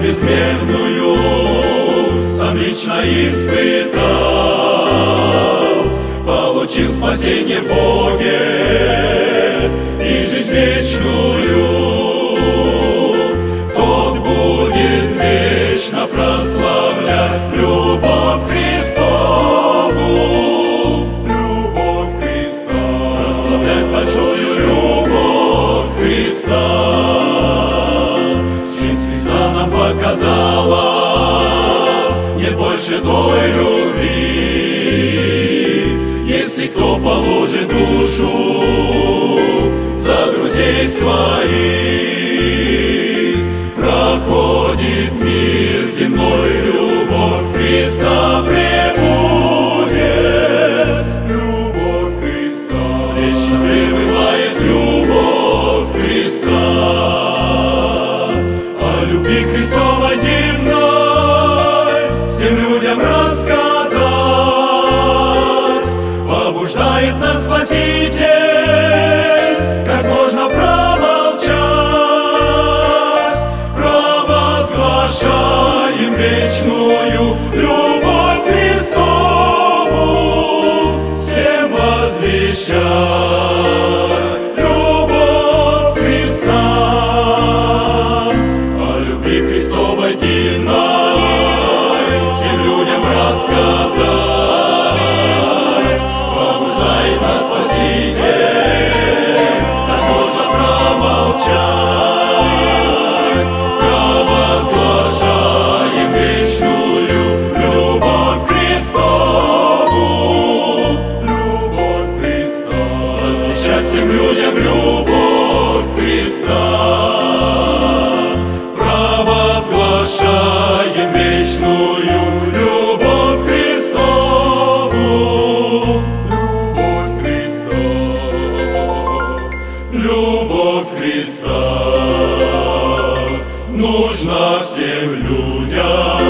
безмерную сам лично испытал, получил спасение в Боге и жизнь вечную. Тот будет вечно прославлять любовь Христову, любовь Христа, прославлять большую любовь Христа. Жизнь Христа нам показала, нет больше той любви. Если кто положит душу за друзей своих, проходит мир земной, любовь Христа пребудет. Любовь Христа, вечно пребывает любовь Христа. О любви Христовой дивной всем людям рассказать побуждает нас Спаситель, как можно промолчать. Провозглашаем вечную любовь Христову, всем возвещать любовь Христа. О любви Христовой дивной всем людям рассказать побуждает нас Спаситель, как можно промолчать. Провозглашаем вечную любовь Христову, любовь Христа, возвещать всем людям любовь Христа. Провозглашаем вечную любовь Христову, любовь Христа, любовь Христа нужна всем людям.